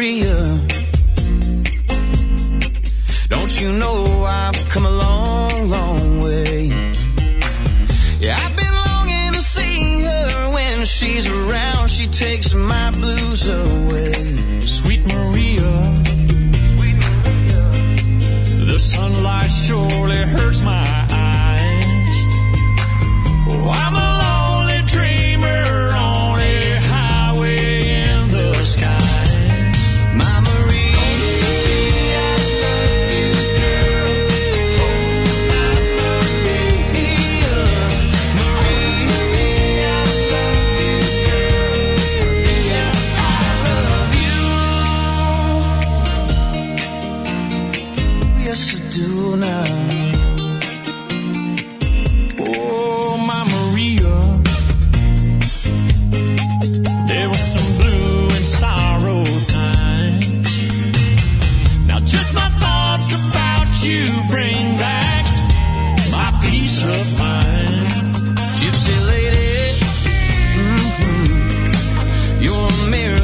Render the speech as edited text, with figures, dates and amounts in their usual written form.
Maria. Don't you know I've come a long, long way. Yeah, I've been longing to see her. When she's around, she takes my blues away. Sweet Maria, the sunlight surely hurts my eyes. Oh, I'm a lonely dreamer on a highway in the skies. My Maria, I love you, girl. Oh, my Maria, Maria, I love you, girl. Maria, I love you. Yes, I do now. Oh, my Maria, there was some blue and sorrow times. Now just my thoughts about you bring back my peace of mind. Gypsy lady, you're a mirror